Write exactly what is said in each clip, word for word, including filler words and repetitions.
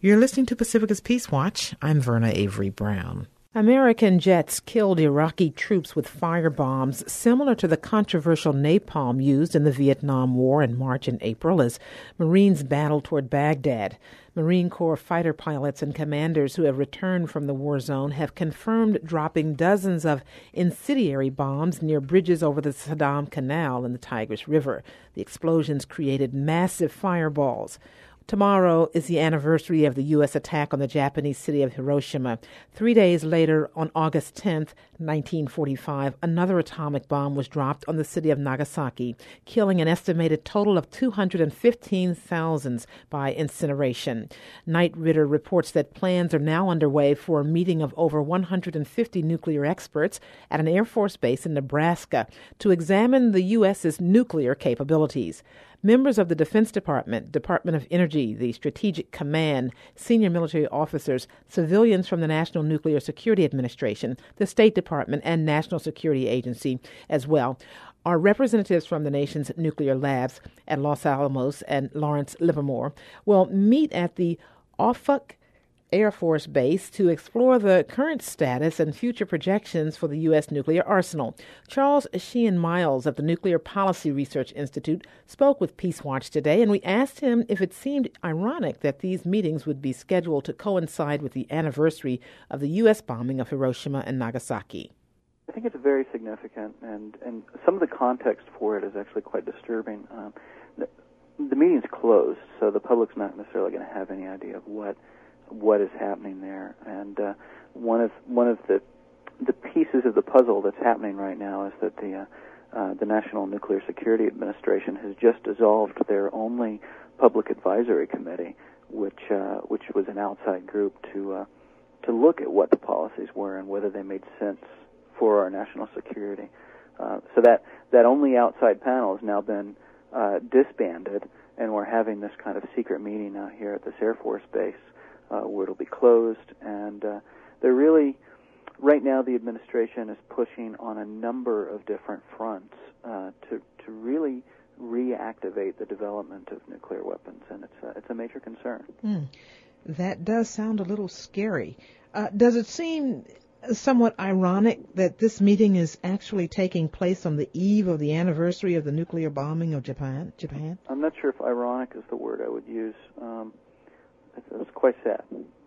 You're listening to Pacifica's Peace Watch. I'm Verna Avery Brown. American jets killed Iraqi troops with firebombs similar to the controversial napalm used in the Vietnam War in March and April as Marines battled toward Baghdad. Marine Corps fighter pilots and commanders who have returned from the war zone have confirmed dropping dozens of incendiary bombs near bridges over the Saddam Canal in the Tigris River. The explosions created massive fireballs. Tomorrow is the anniversary of the U S attack on the Japanese city of Hiroshima. Three days later, on August tenth, nineteen forty-five, another atomic bomb was dropped on the city of Nagasaki, killing an estimated total of two hundred fifteen thousand by incineration. Knight Ridder reports that plans are now underway for a meeting of over one hundred fifty nuclear experts at an Air Force base in Nebraska to examine the U S's nuclear capabilities. Members of the Defense Department, Department of Energy, the Strategic Command, senior military officers, civilians from the National Nuclear Security Administration, the State Department, and National Security Agency as well are representatives from the nation's nuclear labs at Los Alamos and Lawrence Livermore will meet at the Offutt Air Force Base to explore the current status and future projections for the U S nuclear arsenal. Charles Sheehan Miles of the Nuclear Policy Research Institute spoke with Peace Watch today, and we asked him if it seemed ironic that these meetings would be scheduled to coincide with the anniversary of the U S bombing of Hiroshima and Nagasaki. I think it's very significant, and, and some of the context for it is actually quite disturbing. Um, the, the meeting's closed, so the public's not necessarily going to have any idea of what what is happening there. And uh, one of one of the the pieces of the puzzle that's happening right now is that the uh, uh, the National Nuclear Security Administration has just dissolved their only public advisory committee, which uh, which was an outside group to uh, to look at what the policies were and whether they made sense for our national security. Uh, so that that only outside panel has now been uh, disbanded, and we're having this kind of secret meeting out here at this Air Force base. Uh, where it'll be closed, and uh, they're really, right now the administration is pushing on a number of different fronts uh, to to really reactivate the development of nuclear weapons, and it's a, it's a major concern. Mm. That does sound a little scary. Uh, does it seem somewhat ironic that this meeting is actually taking place on the eve of the anniversary of the nuclear bombing of Japan? Japan? I'm not sure if ironic is the word I would use. Um, It's, it's quite sad,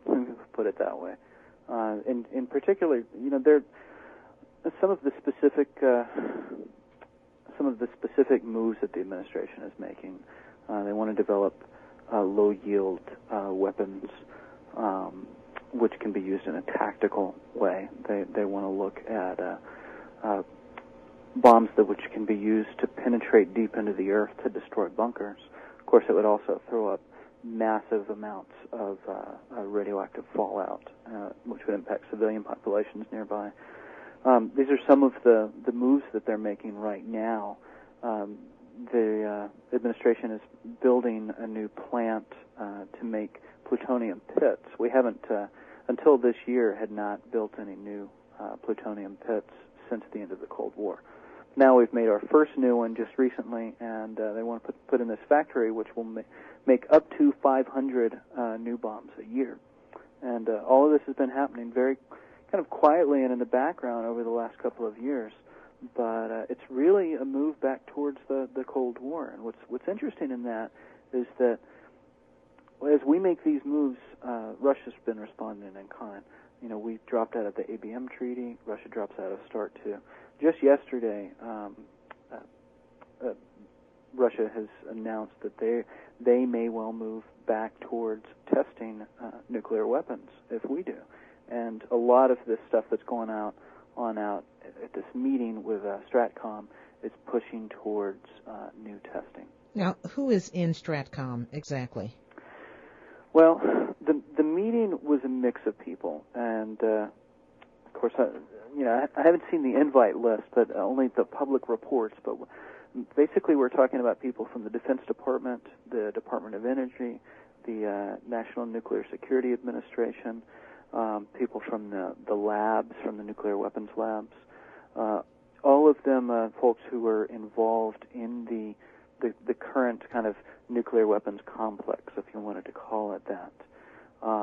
put it that way. Uh, in, in particular, you know, there some of the specific uh, some of the specific moves that the administration is making. Uh, they want to develop uh, low-yield uh, weapons, um, which can be used in a tactical way. They they want to look at uh, uh, bombs that which can be used to penetrate deep into the earth to destroy bunkers. Of course, it would also throw up massive amounts of uh, uh, radioactive fallout, uh, which would impact civilian populations nearby. Um, these are some of the, the moves that they're making right now. Um, the uh, administration is building a new plant uh, to make plutonium pits. We haven't, uh, until this year, had not built any new uh, plutonium pits since the end of the Cold War. Now we've made our first new one just recently, and uh, they want to put, put in this factory, which will ma- make up to five hundred uh, new bombs a year. And uh, all of this has been happening very kind of quietly and in the background over the last couple of years. But uh, it's really a move back towards the, the Cold War. And what's what's interesting in that is that as we make these moves, uh, Russia's been responding in kind. You know, we dropped out of the A B M treaty. Russia drops out of START two. Just yesterday, um, uh, uh, Russia has announced that they they may well move back towards testing uh, nuclear weapons if we do. And a lot of this stuff that's going out on out at this meeting with uh, Stratcom is pushing towards uh, new testing. Now, who is in Stratcom exactly? Well, the the meeting was a mix of people, and uh, of course, I, you know, I haven't seen the invite list, but only the public reports. But basically, we're talking about people from the Defense Department, the Department of Energy, the uh, National Nuclear Security Administration, um, people from the, the labs, from the nuclear weapons labs, uh, all of them uh, folks who are involved in the, the the current kind of nuclear weapons complex, if you wanted to call it that.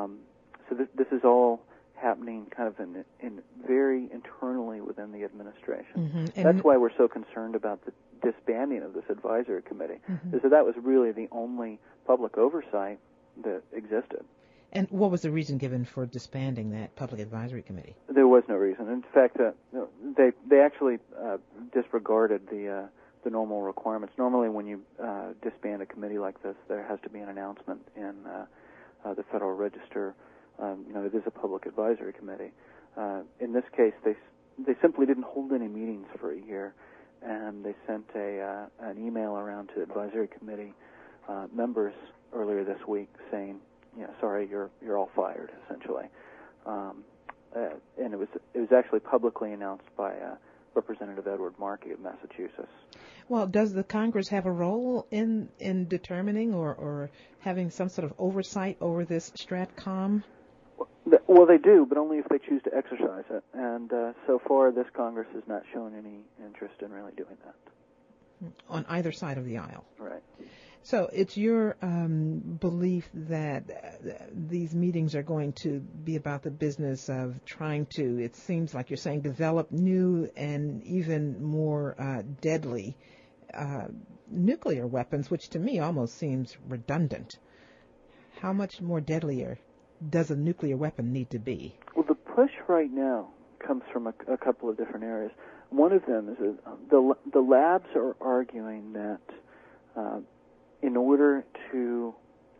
this is all happening kind of in, in very internally within the administration. Mm-hmm. That's why we're so concerned about the disbanding of this advisory committee, mm-hmm. is that that was really the only public oversight that existed. And what was the reason given for disbanding that public advisory committee? There was no reason. In fact, uh, they they actually uh, disregarded the uh, the normal requirements. Normally, when you uh, disband a committee like this, there has to be an announcement in uh, uh, the Federal Register. Um, you know, it is a public advisory committee. Uh, in this case, they they simply didn't hold any meetings for a year, and they sent a uh, an email around to advisory committee uh, members earlier this week saying, you know, sorry, you're you're all fired, essentially. Um, uh, and it was it was actually publicly announced by uh, Representative Edward Markey of Massachusetts. Well, does the Congress have a role in in determining or, or having some sort of oversight over this Stratcom? Well, they do, but only if they choose to exercise it. And uh, so far, this Congress has not shown any interest in really doing that. On either side of the aisle. Right. So it's your um, belief that uh, these meetings are going to be about the business of trying to, it seems like you're saying, develop new and even more uh, deadly uh, nuclear weapons, which to me almost seems redundant. How much more deadlier does a nuclear weapon need to be? Well, the push right now comes from a, a couple of different areas. One of them is that the, the labs are arguing that uh, in order to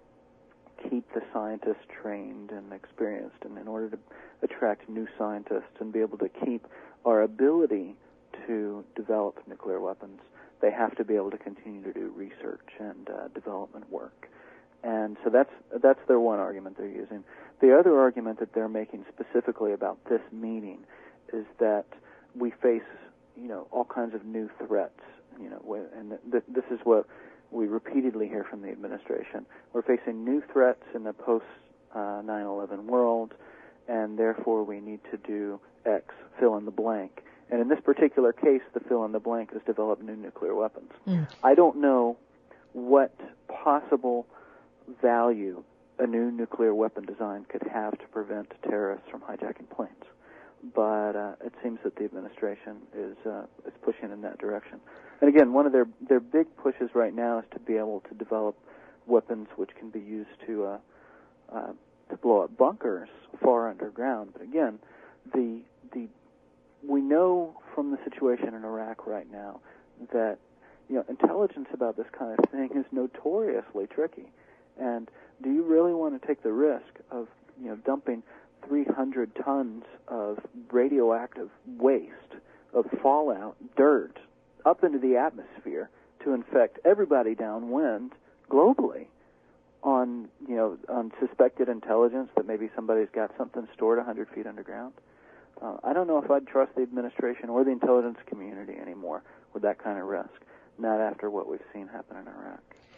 keep the scientists trained and experienced, and in order to attract new scientists and be able to keep our ability to develop nuclear weapons, they have to be able to continue to do research and uh, development work. And so that's that's their one argument they're using. The other argument that they're making specifically about this meeting is that we face, you know, all kinds of new threats. You know, and th- this is what we repeatedly hear from the administration. We're facing new threats in the post uh, nine eleven world, and therefore we need to do X, fill in the blank. And in this particular case, the fill in the blank is develop new nuclear weapons. Mm. I don't know what possible value a new nuclear weapon design could have to prevent terrorists from hijacking planes, but uh, it seems that the administration is uh, is pushing in that direction. And again, one of their their big pushes right now is to be able to develop weapons which can be used to uh, uh, to blow up bunkers far underground. But again, the the we know from the situation in Iraq right now that, you know, intelligence about this kind of thing is notoriously tricky. And do you really want to take the risk of, you know, dumping three hundred tons of radioactive waste, of fallout, dirt, up into the atmosphere to infect everybody downwind globally on, you know, on suspected intelligence that maybe somebody's got something stored one hundred feet underground? Uh, I don't know if I'd trust the administration or the intelligence community anymore with that kind of risk, not after what we've seen happen in Iraq.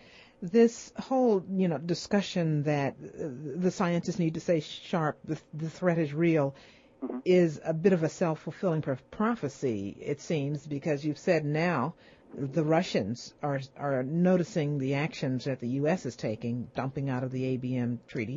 This whole, you know, discussion that uh, the scientists need to stay sharp, the, the threat is real, mm-hmm. is a bit of a self-fulfilling prophecy, it seems, because you've said now the Russians are are noticing the actions that the U S is taking, dumping out of the A B M treaty,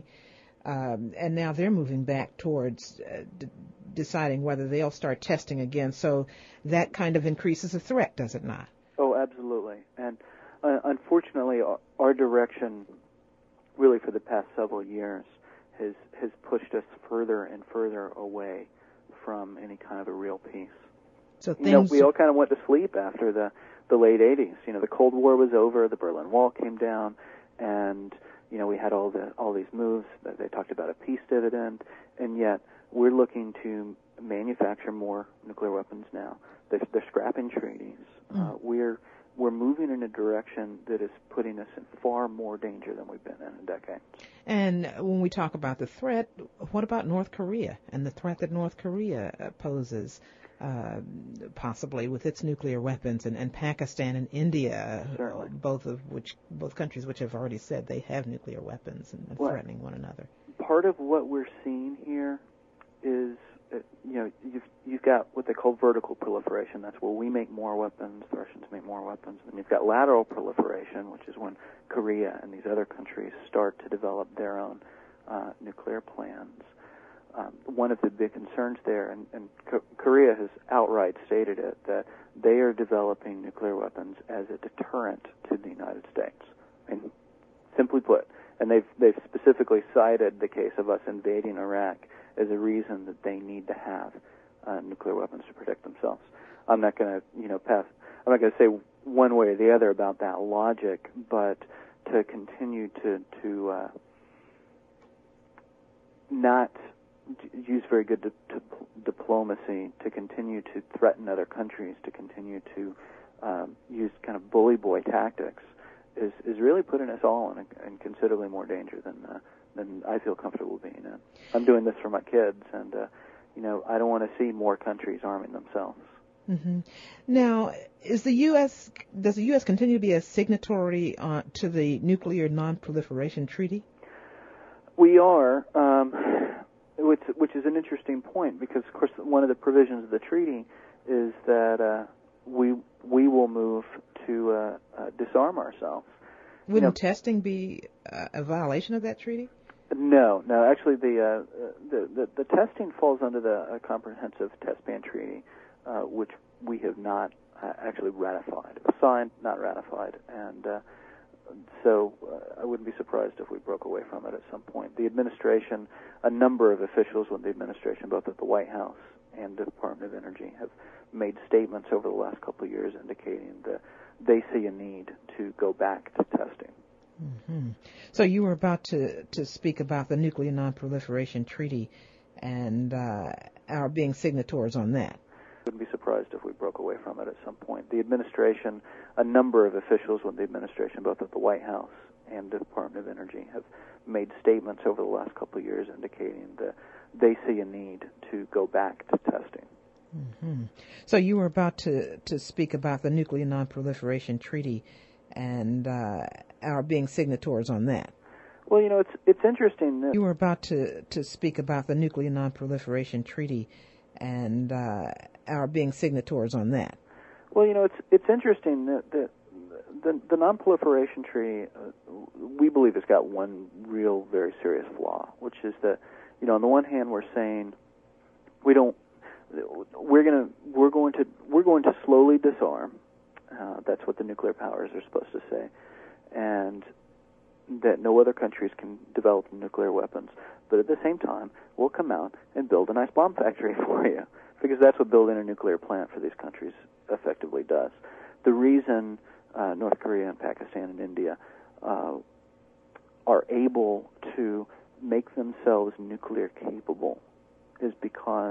um, and now they're moving back towards uh, d- deciding whether they'll start testing again. So that kind of increases the threat, does it not? Oh, absolutely. And Uh, unfortunately, our, our direction, really for the past several years, has has pushed us further and further away from any kind of a real peace. So things... You know, we all kind of went to sleep after the, the late eighties. You know, the Cold War was over, the Berlin Wall came down, and, you know, we had all the all these moves. They talked about a peace dividend, and yet we're looking to manufacture more nuclear weapons now. They're, they're scrapping treaties. Mm. Uh, we're We're moving in a direction that is putting us in far more danger than we've been in in decades. And when we talk about the threat, what about North Korea and the threat that North Korea poses, uh, possibly with its nuclear weapons, and, and Pakistan and India, Certainly. both of which both countries which have already said they have nuclear weapons and are well, threatening one another. Part of what we're seeing here is, uh, you know, you've you've got what they call vertical proliferation. That's where we make more weapons, the Russians make more weapons. And you've got lateral proliferation, which is when Korea and these other countries start to develop their own uh, nuclear plans. um, one of the big concerns there, and, and K- Korea has outright stated it, that they are developing nuclear weapons as a deterrent to the United States. I mean, simply put, and they've they've specifically cited the case of us invading Iraq as a reason that they need to have uh, nuclear weapons to protect themselves. I'm not going to, you know, pass. I'm not going to say one way or the other about that logic, but to continue to to uh, not use very good di- di- diplomacy, to continue to threaten other countries, to continue to um, use kind of bully boy tactics, is is really putting us all in, a, in considerably more danger than uh, than I feel comfortable being in. I'm doing this for my kids, and uh, you know, I don't want to see more countries arming themselves. Mm-hmm. Now, is the U S does the U S continue to be a signatory uh, to the Nuclear Non-Proliferation Treaty? We are, um, which, which is an interesting point, because of course one of the provisions of the treaty is that uh, we we will move to uh, uh, disarm ourselves. Wouldn't you know, testing be uh, a violation of that treaty? No, no. Actually, the uh, the, the the testing falls under the uh, Comprehensive Test Ban Treaty, uh, which we have not uh, actually ratified. Signed, not ratified, and uh, so uh, I wouldn't be surprised if we broke away from it at some point. The administration, a number of officials within the administration, both at the White House and the Department of Energy, have made statements over the last couple of years indicating that they see a need to go back to testing. Mm-hmm. So you were about to, to speak about the Nuclear Non-Proliferation Treaty and uh, our being signatories on that. Wouldn't be surprised if we broke away from it at some point. The administration, a number of officials within the administration, both at the White House and the Department of Energy, have made statements over the last couple of years indicating that they see a need to go back to testing. Mm-hmm. So you were about to, to speak about the Nuclear Non-Proliferation Treaty and uh, our being signatories on that. Well, you know, it's it's interesting that you were about to, to speak about the Nuclear Non-Proliferation Treaty and uh, our being signatories on that. Well, you know, it's it's interesting that, that the the Non-Proliferation Treaty, uh, we believe, has got one real, very serious flaw, which is that, you know, on the one hand, we're saying we don't, we're gonna we're going to we're going to slowly disarm. Uh, that's what the nuclear powers are supposed to say, and that no other countries can develop nuclear weapons. But at the same time, we'll come out and build a nice bomb factory for you, because that's what building a nuclear plant for these countries effectively does. The reason uh, North Korea and Pakistan and India uh, are able to make themselves nuclear capable is because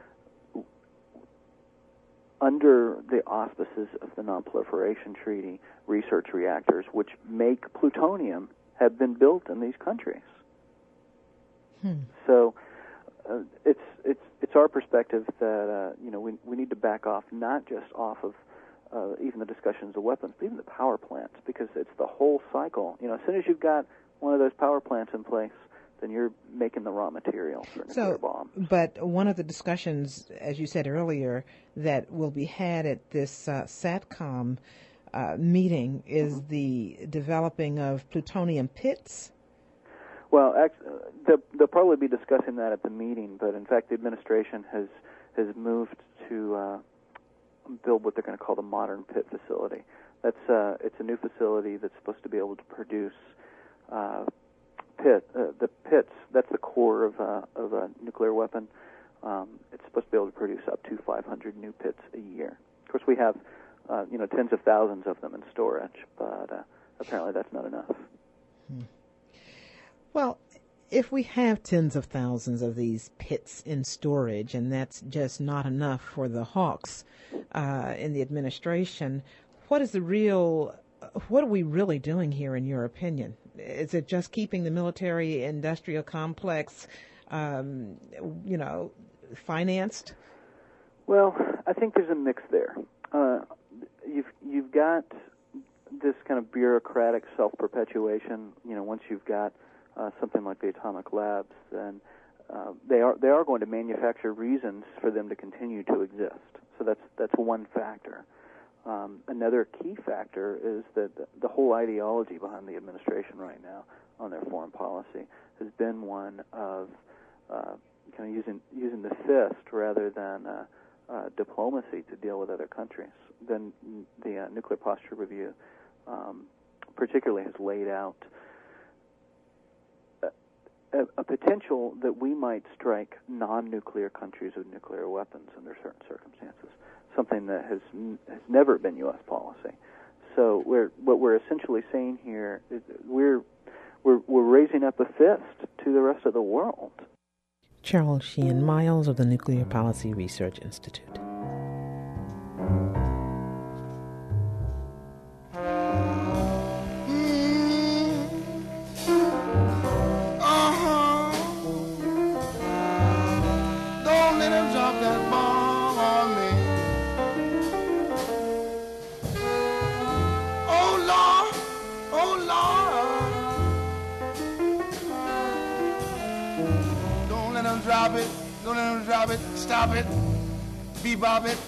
under the auspices of the Non-Proliferation Treaty, research reactors which make plutonium have been built in these countries. Hmm. So uh, it's it's it's our perspective that uh, you know we we need to back off, not just off of uh, even the discussions of weapons, but even the power plants, because it's the whole cycle. You know, as soon as you've got one of those power plants in place, then you're making the raw material for a nuclear so, bomb. But one of the discussions, as you said earlier, that will be had at this uh, SATCOM uh, meeting is mm-hmm. the developing of plutonium pits. Well, actually, they'll, they'll probably be discussing that at the meeting, but in fact the administration has has moved to uh, build what they're going to call the Modern Pit Facility. That's uh, it's a new facility that's supposed to be able to produce uh, pit uh, the pits. That's the core of uh, of a nuclear weapon. Um, it's supposed to be able to produce up to five hundred new pits a year. Of course, we have uh, you know tens of thousands of them in storage, but uh, apparently that's not enough. Hmm. Well, if we have tens of thousands of these pits in storage, and that's just not enough for the hawks uh, in the administration, what is the real, what are we really doing here, in your opinion? Is it just keeping the military-industrial complex, um, you know, financed? Well, I think there's a mix there. Uh, you've you've got this kind of bureaucratic self-perpetuation. You know, once you've got Uh, something like the atomic labs, then uh, they are they are going to manufacture reasons for them to continue to exist. So that's that's one factor. Um, another key factor is that the, the whole ideology behind the administration right now on their foreign policy has been one of uh, kind of using using the fist rather than uh, uh, diplomacy to deal with other countries. Then the uh, Nuclear Posture Review, um, particularly, has laid out a, a potential that we might strike non-nuclear countries with nuclear weapons under certain circumstances, something that has n- has never been U S policy. So we're, what we're essentially saying here is we're, we're we're raising up a fist to the rest of the world. Charles Sheehan Miles of the Nuclear Policy Research Institute. Drop it, don't let them drop it, stop it, bebop it.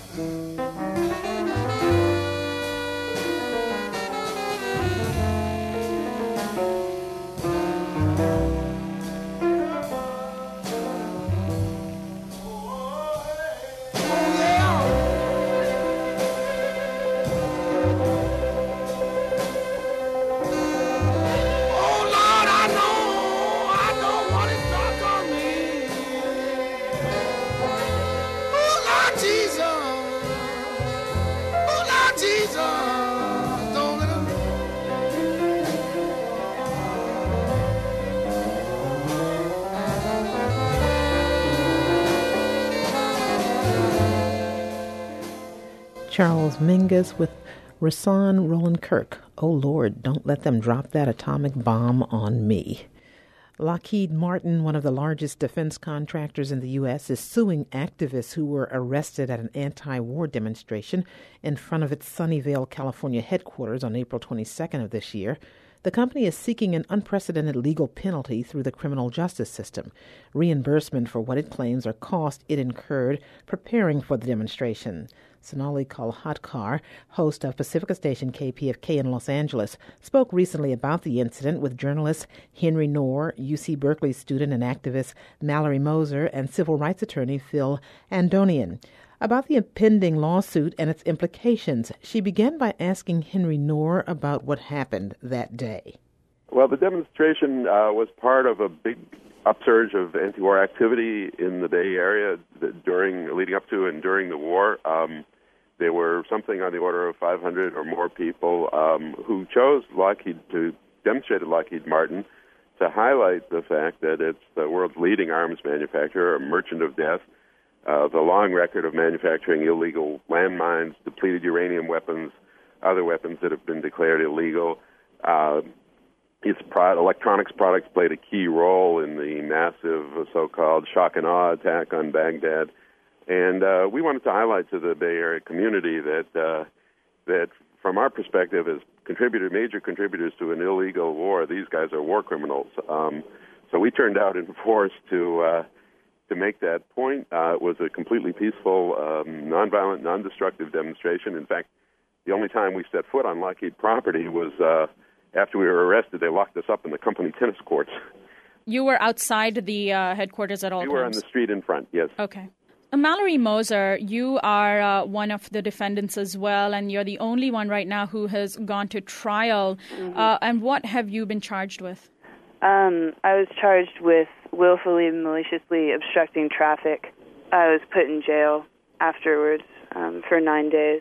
Charles Mingus with Rahsaan Roland Kirk. Oh Lord, don't let them drop that atomic bomb on me. Lockheed Martin, one of the largest defense contractors in the U S, is suing activists who were arrested at an anti-war demonstration in front of its Sunnyvale, California headquarters on April twenty-second of this year. The company is seeking an unprecedented legal penalty through the criminal justice system, reimbursement for what it claims are costs it incurred preparing for the demonstration. Sonali Kolhatkar, host of Pacifica station K P F K in Los Angeles, spoke recently about the incident with journalist Henry Knorr, U C Berkeley student and activist Mallory Moser, and civil rights attorney Phil Andonian. About the impending lawsuit and its implications, she began by asking Henry Knorr about what happened that day. Well, the demonstration uh, was part of a big upsurge of anti-war activity in the Bay Area during, leading up to and during the war. Um, there were something on the order of five hundred or more people um, who chose Lockheed to demonstrate at Lockheed Martin to highlight the fact that it's the world's leading arms manufacturer, a merchant of death, uh, the long record of manufacturing illegal landmines, depleted uranium weapons, other weapons that have been declared illegal. Uh, its pro- electronics products played a key role in the massive uh, so-called shock and awe attack on Baghdad. And uh, we wanted to highlight to the Bay Area community that uh, that from our perspective as contributor, major contributors to an illegal war, these guys are war criminals. Um, so we turned out in force to uh, to make that point. Uh, it was a completely peaceful, um, nonviolent, non-destructive demonstration. In fact, the only time we set foot on Lockheed property was uh, after we were arrested. They locked us up in the company tennis courts. You were outside the uh, headquarters at all we times? We were on the street in front, yes. Okay. Mallory Moser, you are uh, one of the defendants as well, and you're the only one right now who has gone to trial. Mm-hmm. Uh, and what have you been charged with? Um, I was charged with willfully, maliciously obstructing traffic. I was put in jail afterwards um, for nine days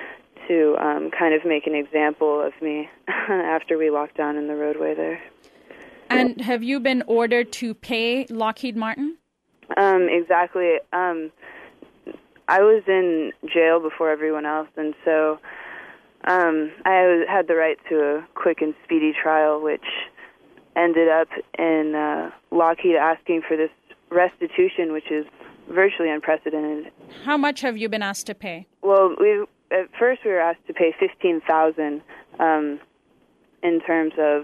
to um, kind of make an example of me after we locked down in the roadway there. And have you been ordered to pay Lockheed Martin? Um, exactly. Um, I was in jail before everyone else, and so um, I was, had the right to a quick and speedy trial, which ended up in uh, Lockheed asking for this restitution, which is virtually unprecedented. How much have you been asked to pay? Well, we at first we were asked to pay fifteen thousand dollars um, in terms of,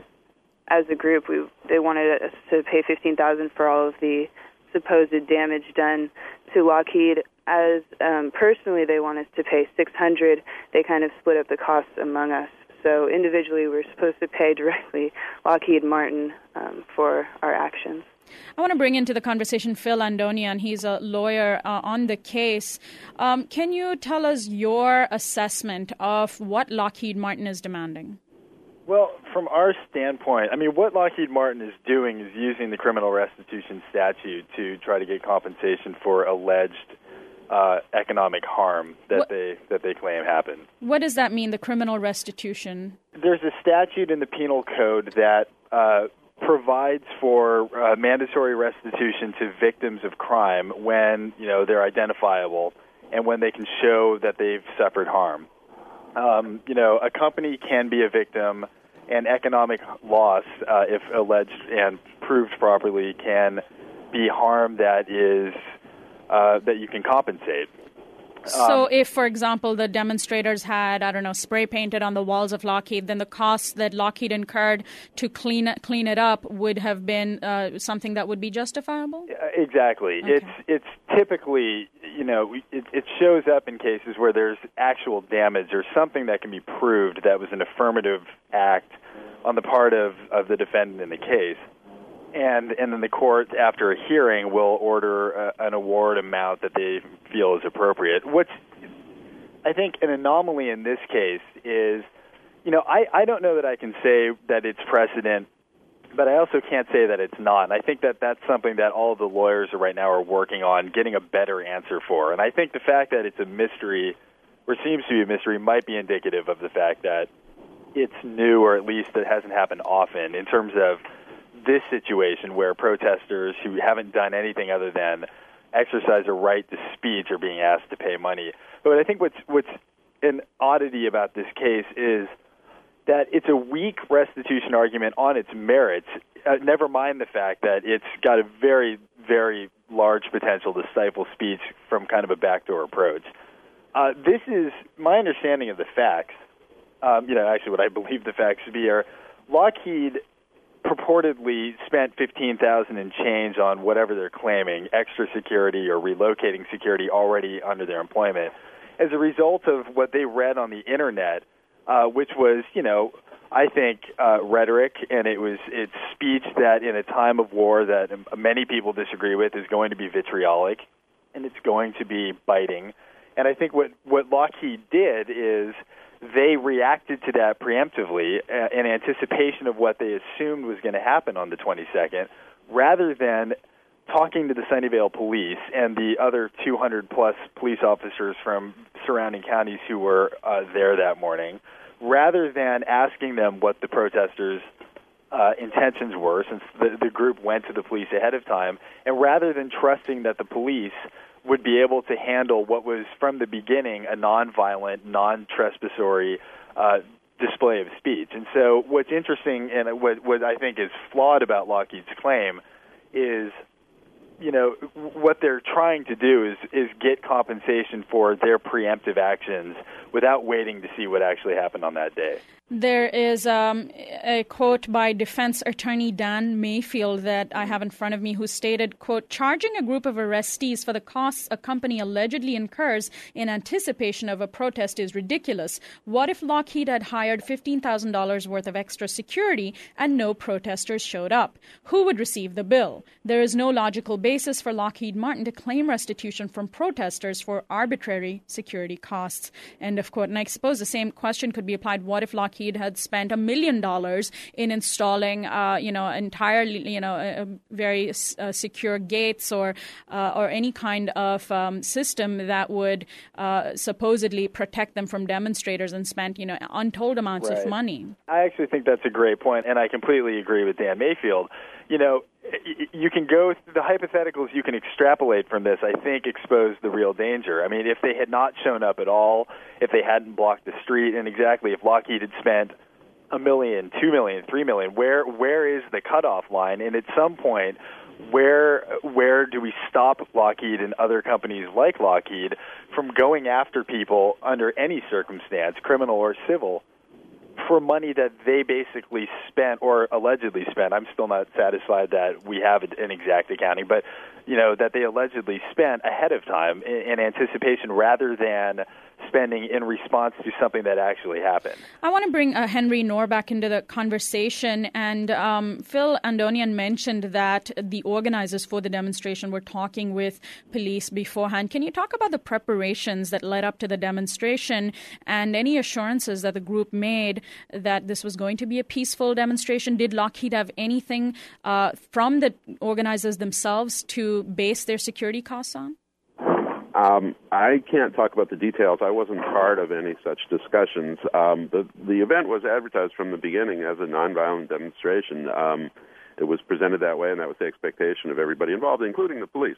as a group, we they wanted us to pay fifteen thousand dollars for all of the supposed damage done to Lockheed. As um, personally, they want us to pay six hundred dollars. They kind of split up the costs among us. So individually, we're supposed to pay directly Lockheed Martin um, for our actions. I want to bring into the conversation Phil Andonian. He's a lawyer uh, on the case. Um, can you tell us your assessment of what Lockheed Martin is demanding? Well, from our standpoint, I mean, what Lockheed Martin is doing is using the criminal restitution statute to try to get compensation for alleged uh, economic harm that what, they that they claim happened. What does that mean, the criminal restitution? There's a statute in the penal code that uh, provides for uh, mandatory restitution to victims of crime when, you know, they're identifiable and when they can show that they've suffered harm. Um, you know, a company can be a victim, and economic loss, uh, if alleged and proved properly, can be harm that is uh, that you can compensate. So Um, if, for example, the demonstrators had, I don't know, spray painted on the walls of Lockheed, then the costs that Lockheed incurred to clean it, clean it up would have been uh, something that would be justifiable? Exactly. Okay. It's it's typically, you know, it, it shows up in cases where there's actual damage or something that can be proved that was an affirmative act on the part of, of the defendant in the case. And and then the court, after a hearing, will order a, an award amount that they feel is appropriate. What's, I think, an anomaly in this case is, you know, I, I don't know that I can say that it's precedent, but I also can't say that it's not. And I think that that's something that all of the lawyers right now are working on getting a better answer for. And I think the fact that it's a mystery, or seems to be a mystery, might be indicative of the fact that it's new, or at least it hasn't happened often, in terms of this situation where protesters who haven't done anything other than exercise a right to speech are being asked to pay money. But I think what's what's an oddity about this case is that it's a weak restitution argument on its merits, uh, never mind the fact that it's got a very, very large potential to stifle speech from kind of a backdoor approach. Uh, this is my understanding of the facts. Um, you know, actually what I believe the facts to be are Lockheed purportedly spent fifteen thousand dollars and change on whatever they're claiming, extra security or relocating security already under their employment, as a result of what they read on the Internet, uh, which was, you know, I think uh, rhetoric, and it was it's speech that in a time of war that many people disagree with is going to be vitriolic, and it's going to be biting. And I think what, what Lockheed did is they reacted to that preemptively uh, in anticipation of what they assumed was going to happen on the twenty-second, rather than talking to the Sunnyvale police and the other two hundred plus police officers from surrounding counties who were uh, there that morning, rather than asking them what the protesters' uh, intentions were, since the, the group went to the police ahead of time, and rather than trusting that the police would be able to handle what was from the beginning a nonviolent, non-trespassory uh, display of speech. And so what's interesting and what, what I think is flawed about Lockheed's claim is, you know, what they're trying to do is, is get compensation for their preemptive actions without waiting to see what actually happened on that day. There is um, a quote by defense attorney Dan Mayfield that I have in front of me, who stated, quote, "Charging a group of arrestees for the costs a company allegedly incurs in anticipation of a protest is ridiculous. What if Lockheed had hired fifteen thousand dollars worth of extra security and no protesters showed up? Who would receive the bill? There is no logical basis for Lockheed Martin to claim restitution from protesters for arbitrary security costs." End of quote. And I suppose the same question could be applied. What if Lockheed had spent a million dollars in installing, uh, you know, entirely, you know, a, a very uh, secure gates or uh, or any kind of um, system that would uh, supposedly protect them from demonstrators, and spent, you know, untold amounts Right. of money? I actually think that's a great point, and I completely agree with Dan Mayfield. You know, you can go, the hypotheticals you can extrapolate from this, I think, expose the real danger. I mean, if they had not shown up at all, if they hadn't blocked the street, and exactly if Lockheed had spent a million, two million, three million, where where is the cutoff line? And at some point, where where do we stop Lockheed and other companies like Lockheed from going after people under any circumstance, criminal or civil, for money that they basically spent or allegedly spent? I'm still not satisfied that we have an exact accounting, but, you know, that they allegedly spent ahead of time in, in anticipation, rather than spending in response to something that actually happened. I want to bring uh, Henry Knorr back into the conversation. And um, Phil Andonian mentioned that the organizers for the demonstration were talking with police beforehand. Can you talk about the preparations that led up to the demonstration and any assurances that the group made that this was going to be a peaceful demonstration? Did Lockheed have anything uh, from the organizers themselves to base their security costs on? Um, I can't talk about the details. I wasn't part of any such discussions. Um, the, the event was advertised from the beginning as a nonviolent demonstration. Um, it was presented that way, and that was the expectation of everybody involved, including the police.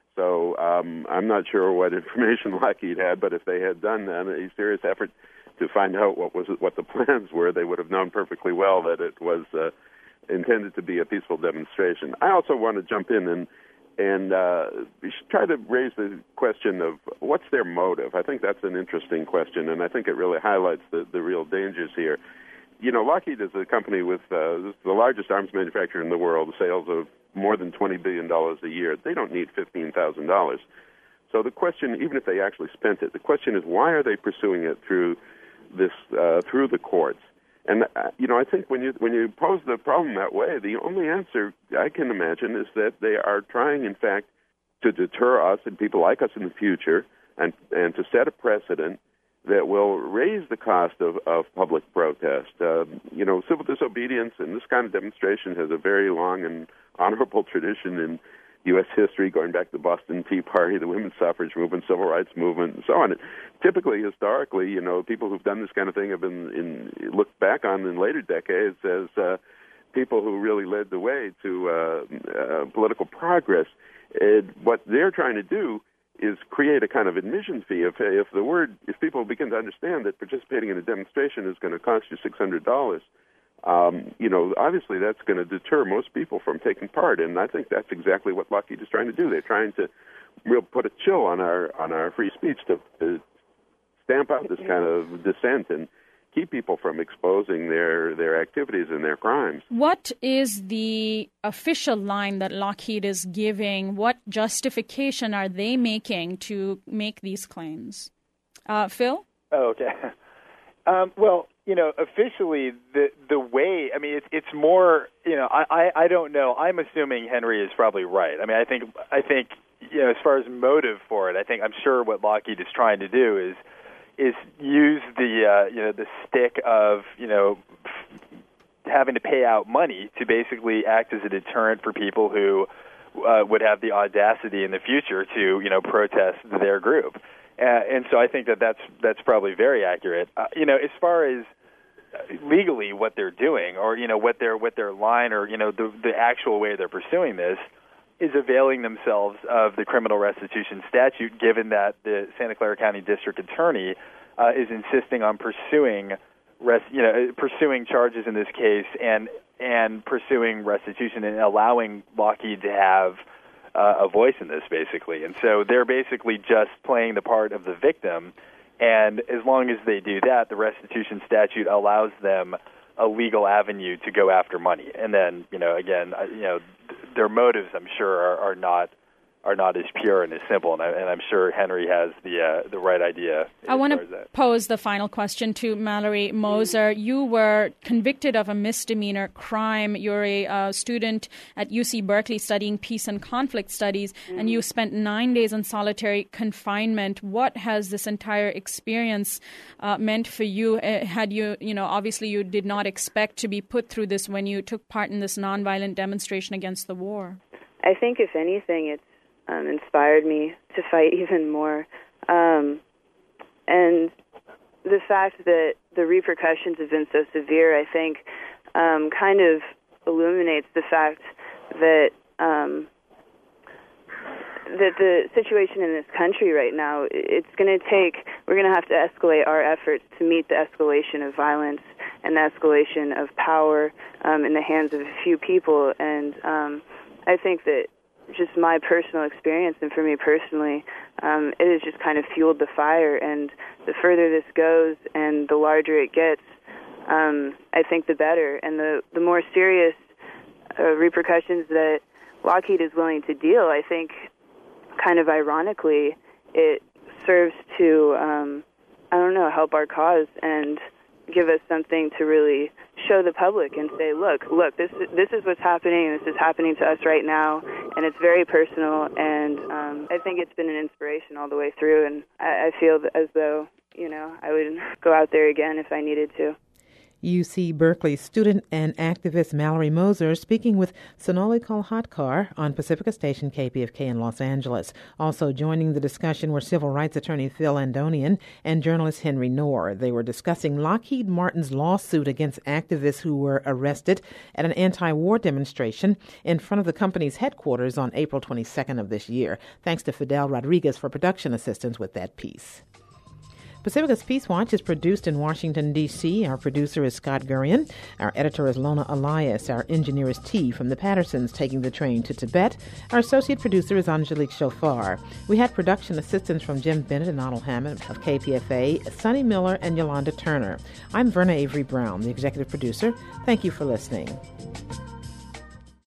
So um, I'm not sure what information Lockheed had, but if they had done a serious effort to find out what was what the plans were, they would have known perfectly well that it was uh, intended to be a peaceful demonstration. I also want to jump in and and uh, we should try to raise the question of what's their motive. I think that's an interesting question, and I think it really highlights the, the real dangers here. You know, Lockheed is a company with uh, the largest arms manufacturer in the world, sales of more than twenty billion dollars a year. They don't need fifteen thousand dollars. So the question, even if they actually spent it, the question is why are they pursuing it through this uh, through the courts? And uh, you know, I think when you when you pose the problem that way, the only answer I can imagine is that they are trying, in fact, to deter us and people like us in the future, and and to set a precedent that will raise the cost of, of public protest. Uh, you know, civil disobedience and this kind of demonstration has a very long and honorable tradition in U S history, going back to the Boston Tea Party, the women's suffrage movement, civil rights movement, and so on. Typically, historically, you know, people who've done this kind of thing have been in, looked back on in later decades as uh, people who really led the way to uh, uh, political progress. And what they're trying to do is create a kind of admission fee. If, if the word, if people begin to understand that participating in a demonstration is going to cost you six hundred dollars, Um, you know, obviously that's going to deter most people from taking part, and I think that's exactly what Lockheed is trying to do. They're trying to real put a chill on our on our free speech to, to stamp out this kind of dissent and keep people from exposing their, their activities and their crimes. What is the official line that Lockheed is giving? What justification are they making to make these claims? Uh, Phil? Oh, okay. Um, well, you know, officially, the the way, I mean, it's it's more, you know, I, I, I don't know. I'm assuming Henry is probably right. I mean, I think, I think, you know, as far as motive for it, I think, I'm sure what Lockheed is trying to do is is use the, uh, you know, the stick of, you know, having to pay out money to basically act as a deterrent for people who uh, would have the audacity in the future to, you know, protest their group. Uh, and so I think that that's that's probably very accurate. Uh, you know, as far as legally what they're doing, or you know what their what their line, or you know the the actual way they're pursuing this, is availing themselves of the criminal restitution statute. Given that the Santa Clara County District Attorney uh, is insisting on pursuing, res, you know, pursuing charges in this case, and and pursuing restitution, and allowing Lockheed to have Uh, a voice in this, basically. And so they're basically just playing the part of the victim, and as long as they do that, the restitution statute allows them a legal avenue to go after money. And then, you know, again, you know, th- their motives, I'm sure, are, are not are not as pure and as simple, and, I, and I'm sure Henry has the uh, the right idea. I want to pose the final question to Mallory Moser. You were convicted of a misdemeanor crime. You're a uh, student at U C Berkeley studying peace and conflict studies, mm-hmm. and you spent nine days in solitary confinement. What has this entire experience uh, meant for you? Uh, had you, you know, obviously you did not expect to be put through this when you took part in this nonviolent demonstration against the war. I think, if anything, it's Um, inspired me to fight even more. Um, and the fact that the repercussions have been so severe, I think, um, kind of illuminates the fact that um, that the situation in this country right now, it's going to take, we're going to have to escalate our efforts to meet the escalation of violence and the escalation of power um, in the hands of a few people. And um, I think that just my personal experience, and for me personally, um, it has just kind of fueled the fire. And the further this goes and the larger it gets, um, I think the better. And the, the more serious uh, repercussions that Lockheed is willing to deal, I think, kind of ironically, it serves to um, I don't know, help our cause and give us something to really show the public and say, look, look, this this is what's happening, and this is happening to us right now, and it's very personal, and um, I think it's been an inspiration all the way through, and I, I feel as though, you know, I would go out there again if I needed to. U C Berkeley student and activist Mallory Moser speaking with Sonali Kolhatkar on Pacifica Station K P F K in Los Angeles. Also joining the discussion were civil rights attorney Phil Andonian and journalist Henry Knorr. They were discussing Lockheed Martin's lawsuit against activists who were arrested at an anti-war demonstration in front of the company's headquarters on April twenty-second of this year. Thanks to Fidel Rodriguez for production assistance with that piece. Pacifica's Peace Watch is produced in Washington, D C. Our producer is Scott Gurian. Our editor is Lona Elias. Our engineer is T from the Pattersons taking the train to Tibet. Our associate producer is Angelique Chauffard. We had production assistance from Jim Bennett and Otto Hammond of K P F A, Sonny Miller, and Yolanda Turner. I'm Verna Avery Brown, the executive producer. Thank you for listening.